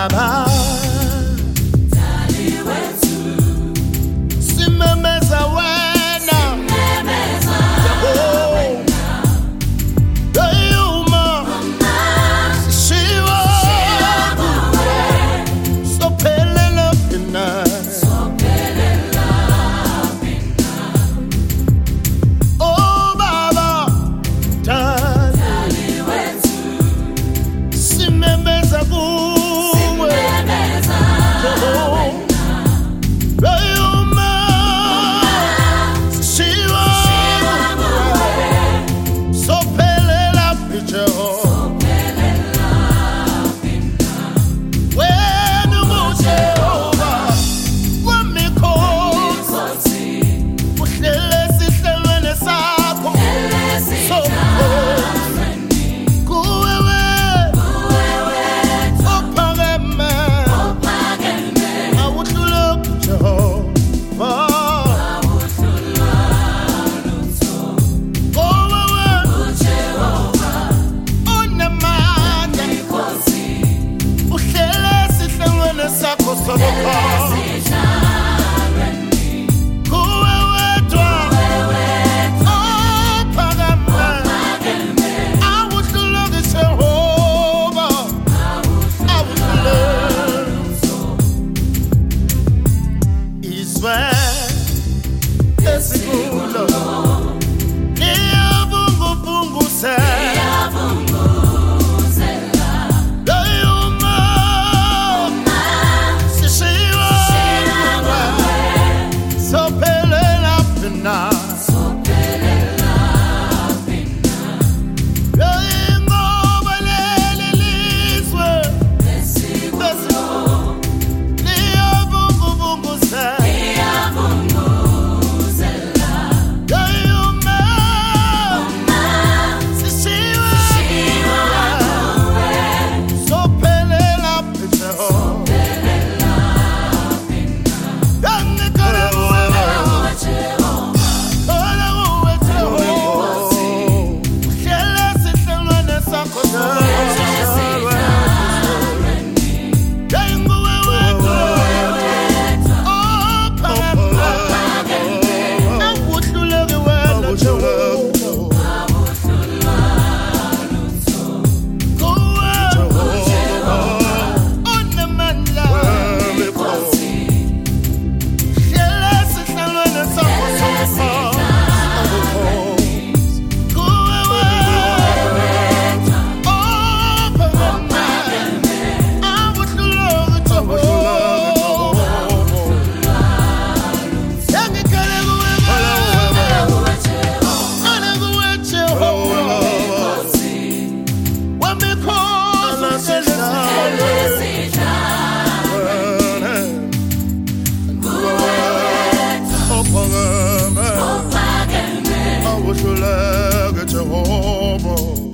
Baba Dali wethu simemeza wena memeza Dayuma Shiwa Sophelela phina Oh Baba Dali wethu simemeza kuwe Dayuma Shiwa Sophelela phina Wena nguJehova wamikhosi uhlele sihlelweni sakho kuwe ophakeme awuhluleki Jehova onamandla uhlele sihlelweni sakho sokukhanya kuwe wedwa ophakeme awuhluleki Jehova awuhluleki izwe esikulo liyavunguvunguzela Dayuma sishiwa sophelela phina Ingoba leli lizwe liyavunguvunguzela Dayuma sishiwa sophelela phina Yangikhala kuwe Khala kuwe Jehova uhlele sihlelweni sakho Yayinguwe wedwa ophakeme awuhluleki wena Jehova kuwe onamandla uhlele sihlelweni sakho kuwe ophakeme awuhluleki Jehova Yangikhala kuwe Khala kuwe Jehova wamikhosi ophakeme awuhluleki Jehova